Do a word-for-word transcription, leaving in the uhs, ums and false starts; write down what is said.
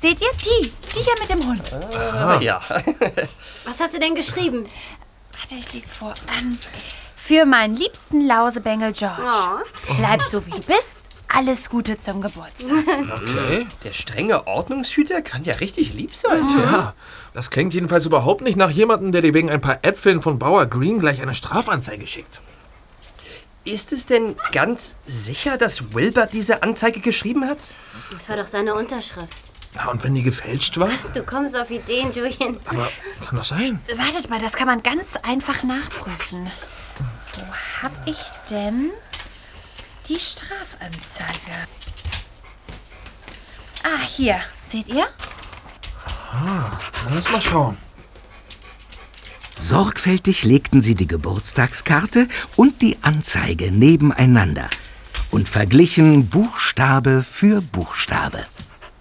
Seht ihr? Die. Die hier mit dem Hund. Ah, ja. Was hat sie denn geschrieben? Warte, ich lese vor. Ähm, für meinen liebsten Lausebengel George. Oh. Bleib so, wie du bist. Alles Gute zum Geburtstag. Okay. Der strenge Ordnungshüter kann ja richtig lieb sein. Ja, das klingt jedenfalls überhaupt nicht nach jemandem, der dir wegen ein paar Äpfeln von Bauer Green gleich eine Strafanzeige schickt. Ist es denn ganz sicher, dass Wilbert diese Anzeige geschrieben hat? Das war doch seine Unterschrift. Na, und wenn die gefälscht war? Du kommst auf Ideen, Julian. Aber kann das sein? Wartet mal, das kann man ganz einfach nachprüfen. Wo hab ich denn die Strafanzeige? Ah, hier. Seht ihr? Ah, dann lass mal schauen. Sorgfältig legten sie die Geburtstagskarte und die Anzeige nebeneinander und verglichen Buchstabe für Buchstabe.